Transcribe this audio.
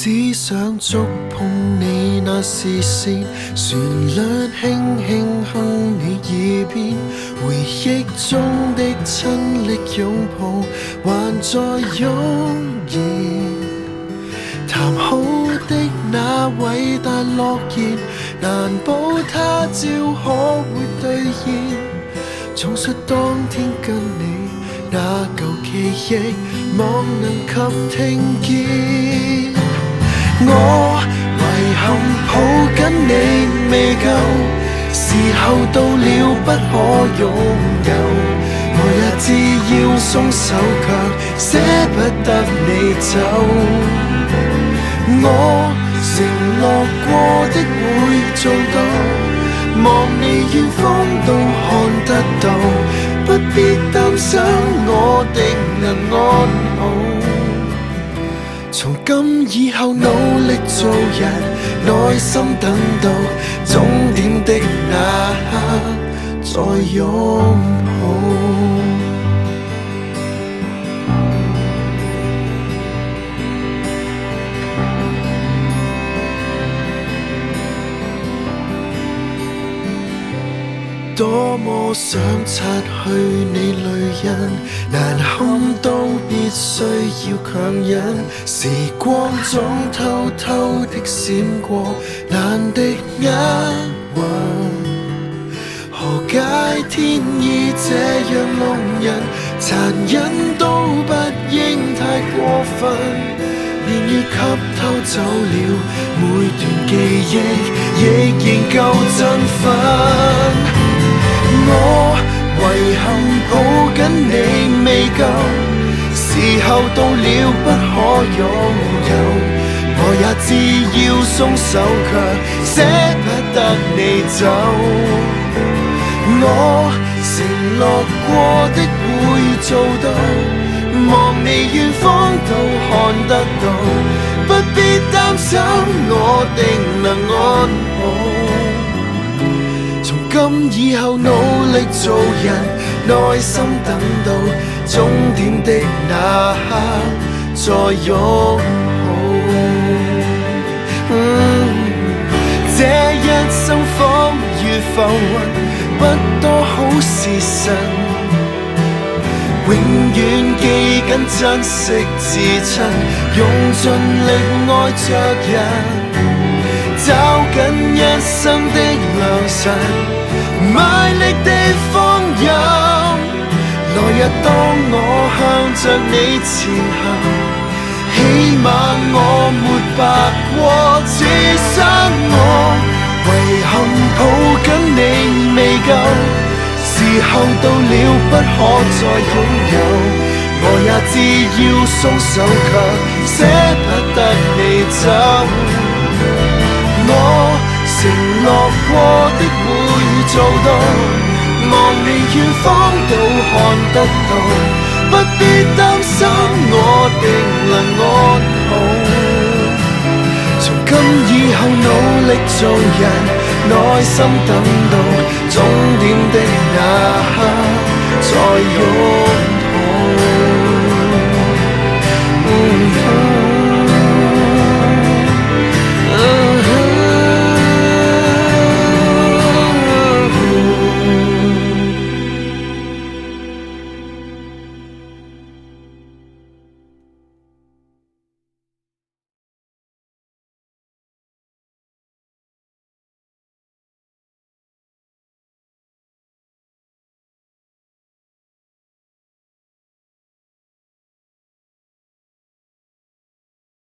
只想觸碰你那視線，旋律輕輕哼你耳邊，回憶中的親昵擁抱還在湧現。談好的那偉大諾言，難保他朝可會兌現。重述當天跟你那舊記憶，望能及聽見。我遺憾抱緊你未夠，時候到了不可擁有。我也知要鬆手卻捨不得你走。我承諾過的會做到，望你遠方都看得到，不必擔心我定能安好。從今以後努力做人，耐心等到終點的那刻再擁抱。多麼想擦去你淚印，難堪都必須要強忍。時光總偷偷的閃過，難敵厄運。何解天意這樣弄人，殘忍都不應太過分。年月給偷走了每段記憶，亦仍夠振奮。我遺憾抱緊你未夠，時候到了不可擁有。我也知要鬆手卻捨不得你走。我承諾過的會做到，望你遠方都看得到，不必擔心我定能安好。從今以後努力做人，耐心等到終點的那刻再擁抱。這一生仿如浮雲，不多好時辰，永遠記緊珍惜至親，用盡力愛着人。找緊一生的良辰，賣力地放任。來日當我向着你前行，起碼我沒白過此生。我遺憾抱緊你未夠，時候到了不可再擁有。我也知要鬆手卻捨不得你走。我承諾過的會做到，望你遠方都看得到，不必擔心我定能安好。從今以後努力做人，耐心等到終點的那刻再擁